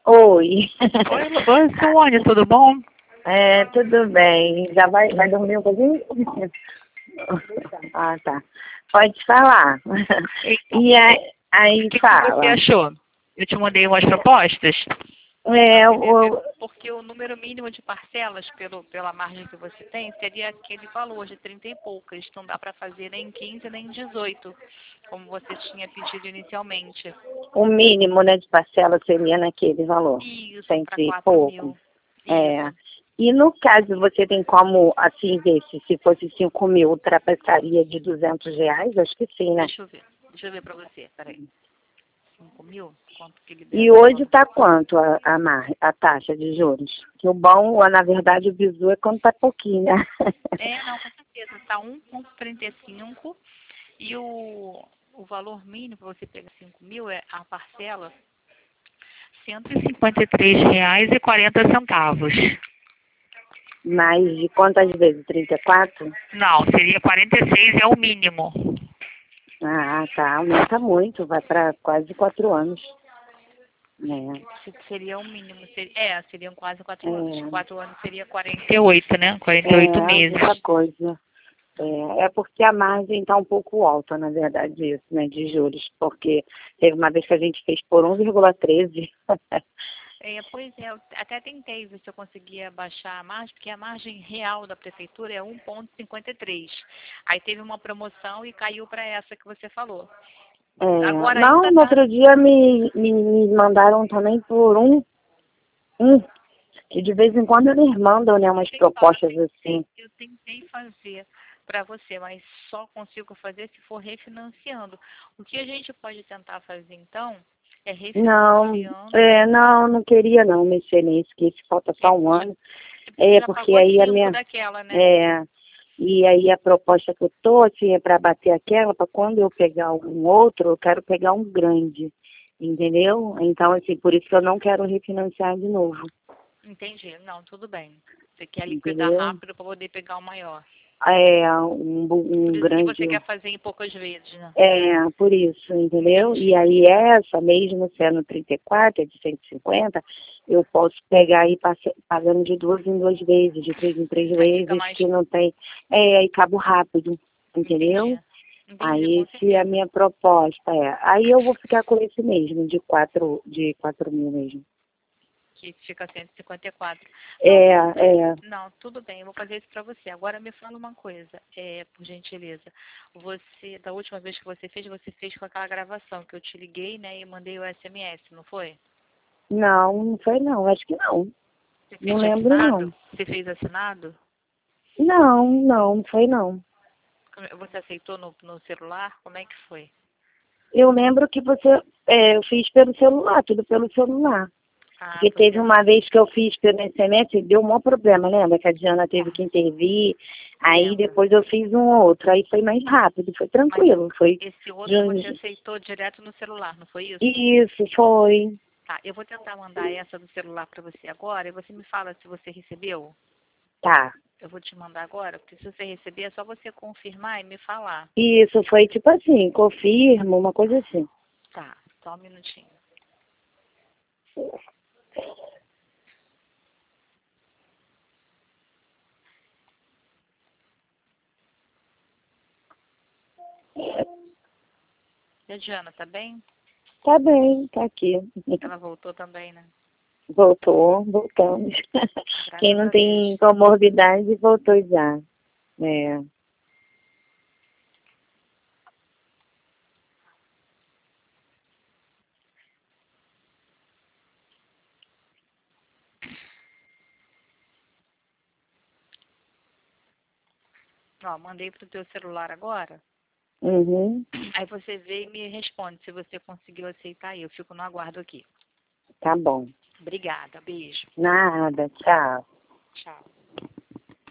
Oi. Oi, Sônia, tudo bom? Tudo bem. Já vai dormir um pouquinho? Ah, tá. Pode falar. E aí O que fala. você achou? Eu te mandei umas propostas. Porque o número mínimo de parcelas pela margem que você tem seria aquele valor de 30 e poucas. Não dá para fazer nem em 15 nem em 18, como você tinha pedido inicialmente. O mínimo, né, de parcela seria naquele valor. Isso, para 100 e 4 pouco. mil. É. Isso. E no caso, você tem como, assim, ver se fosse 5 mil, ultrapassaria de R$ 200? Acho que sim, né? Deixa eu ver para você, peraí. 5 mil? Quanto que ele E deve? hoje está quanto a taxa de juros? Que o bom, na verdade, o bizu é quando está pouquinho, né? Não, com certeza. Está 1,35 e o valor mínimo para você pegar 5 mil é a parcela R$ 153,40. Mais de quantas vezes? 34? Não, seria 46, é o mínimo. Ah, tá. Aumenta muito, vai para quase 4 anos. Seria o mínimo. Seriam quase 4 anos. É, 4 anos seria 48, né? 48 meses. muita coisa. É porque a margem está um pouco alta, na verdade, isso, né, de juros. Porque teve uma vez que a gente fez por 1,13. Pois é, eu até tentei ver se eu conseguia baixar a margem, porque a margem real da prefeitura é 1,53. Aí teve uma promoção e caiu para essa que você falou. Agora Não, ainda no tá. outro dia me mandaram também por um. E de vez em quando eles mandam, né, umas propostas assim. Eu tentei fazer para você, mas só consigo fazer se for refinanciando. O que a gente pode tentar fazer então é refinanciando. Não queria não mexer nisso, que isso falta só um ano. Você já Porque pagou aí a 5 minha. daquela, né? E aí a proposta que eu tô, assim, é para bater aquela, para quando eu pegar um outro, eu quero pegar um grande, entendeu? Então, assim, por isso que eu não quero refinanciar de novo, Entendi. Não, tudo bem. Você quer liquidar entendeu? rápido para poder pegar o maior. Por Um isso que grande. você quer fazer em poucas vezes, né? Por isso, entendeu? Entendi. E aí essa, mesmo sendo 34, é de 150, eu posso pegar e ir pagando de 2 em 2 vezes, de 3 em 3 Aí fica vezes, mais. que não tem. Aí cabo rápido, Entendi. entendeu? Entendi, Aí com esse é a certeza. minha proposta, Aí eu vou ficar com esse mesmo, de 4 mil mesmo. Que fica 154. Não, tudo bem. É. Não, tudo bem, eu vou fazer isso para você. Agora me fala uma coisa, por gentileza. Da última vez que você fez com aquela gravação que eu te liguei, né, e mandei o SMS, não foi? Não foi não, acho que não. Você Não fez lembro assinado? não. Você fez assinado? Não foi não. Você aceitou no celular? Como é que foi? Eu lembro que eu fiz pelo celular, tudo pelo celular. Ah, Porque pois teve é. uma vez que eu fiz pelo SMS e deu um maior problema, lembra? Que a Diana teve que intervir. Aí Lembro. depois eu fiz um outro, aí foi mais rápido, foi Mas tranquilo. Foi esse de outro você uns... aceitou direto no celular, não foi isso? Isso, foi. Tá, eu vou tentar mandar essa do celular para você agora e você me fala se você recebeu. Tá. Eu vou te mandar agora, porque se você receber é só você confirmar e me falar. Isso, foi tipo assim, confirmo, uma coisa assim. Tá, só um minutinho. E a Diana, tá bem? Tá bem, tá aqui. Ela voltou também, né? Voltamos. Quem Graças não a Deus. tem comorbidade voltou já. É. Ó, mandei pro teu celular agora. Uhum. Aí você vê e me responde se você conseguiu aceitar aí. Eu fico no aguardo aqui. Tá bom. Obrigada, beijo. Nada, tchau. Tchau.